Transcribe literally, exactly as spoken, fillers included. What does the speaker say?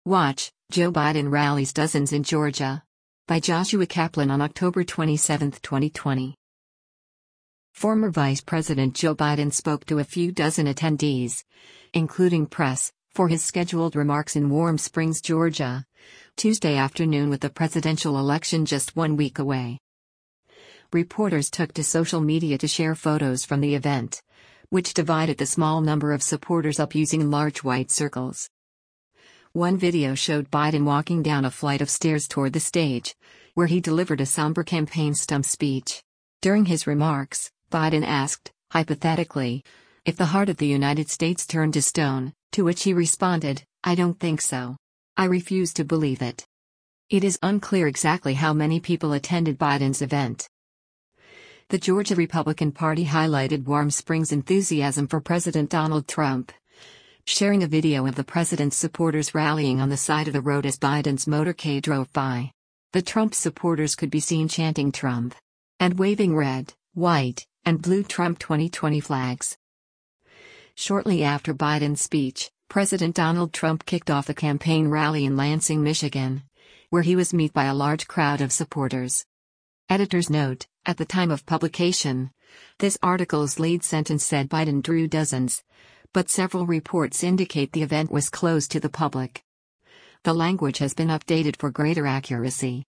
Watch, Joe Biden rallies dozens in Georgia. By Joshua Kaplan on October twenty-seventh, twenty twenty. Former Vice President Joe Biden spoke to a few dozen attendees, including press, for his scheduled remarks in Warm Springs, Georgia, Tuesday afternoon with the presidential election just one week away. Reporters took to social media to share photos from the event, which divided the small number of supporters up using large white circles. One video showed Biden walking down a flight of stairs toward the stage, where he delivered a somber campaign stump speech. During his remarks, Biden asked, hypothetically, if the heart of the United States turned to stone, to which he responded, "I don't think so. I refuse to believe it." It is unclear exactly how many people attended Biden's event. The Georgia Republican Party highlighted Warm Springs' enthusiasm for President Donald Trump, sharing a video of the president's supporters rallying on the side of the road as Biden's motorcade drove by. The Trump supporters could be seen chanting Trump and waving red, white, and blue Trump twenty twenty flags. Shortly after Biden's speech, President Donald Trump kicked off a campaign rally in Lansing, Michigan, where he was met by a large crowd of supporters. Editor's note: at the time of publication, this article's lead sentence said Biden drew dozens, but several reports indicate the event was closed to the public. The language has been updated for greater accuracy.